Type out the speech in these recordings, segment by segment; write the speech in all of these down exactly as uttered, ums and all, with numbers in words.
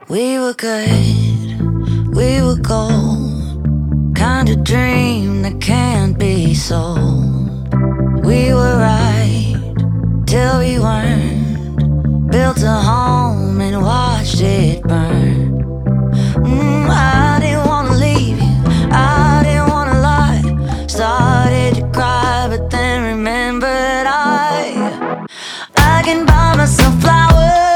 We were good, we were gold, kind of dream that can't be sold. We were right till we weren't, built a home and watched it burn. mm, I didn't wanna leave you, I didn't wanna lie. Started to cry but then remembered I I can buy myself flowers,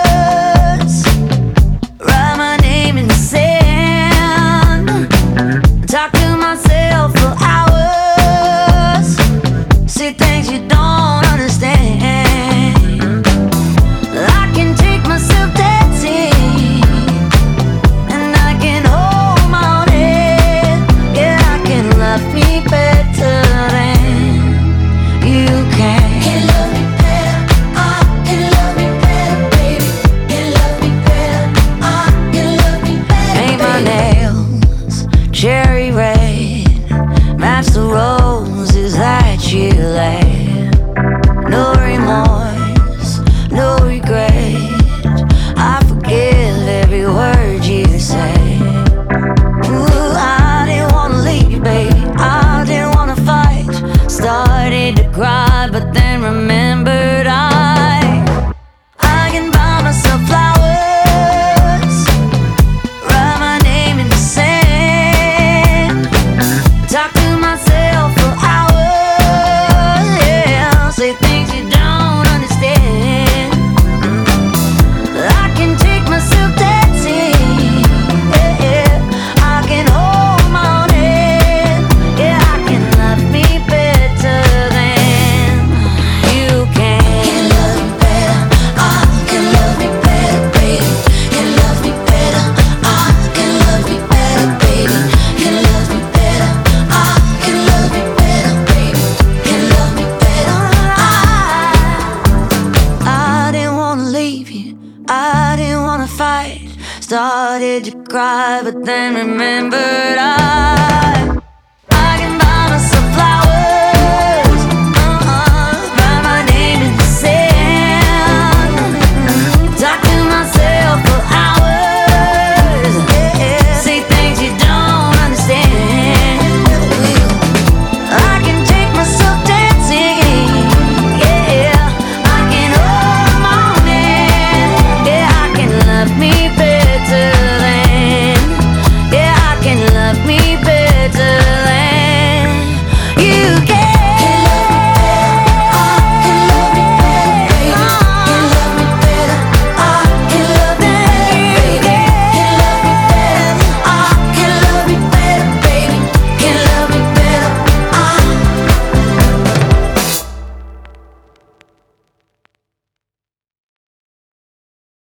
write my name in the sand, talk to myself for hours, see things you don't understand. I can take myself dancing, and I can hold my own head. Yeah, I can love me better than you can. Can love me better, I can love me better, baby. Can love me better, I can love me better. Paint my nails cherry red, match the roses that you laid. No remorse, no regret, I forgive every word you say. Ooh, I didn't wanna leave, baby, I didn't wanna fight. Started to cry but then remembered I I can buy myself flowers, write my name in the sand, talk to myself for hours, yeah, say things you don't understand. I can take myself dancing, yeah, yeah. I can hold my own head, yeah, I can love me better than you can. Can love me better, I can love me better, baby. Can love me better, I can love me better, baby. Can love me better, I can love me better, baby. Can love me better, I I didn't wanna leave you, I didn't wanna fight. Started to cry but then remembered I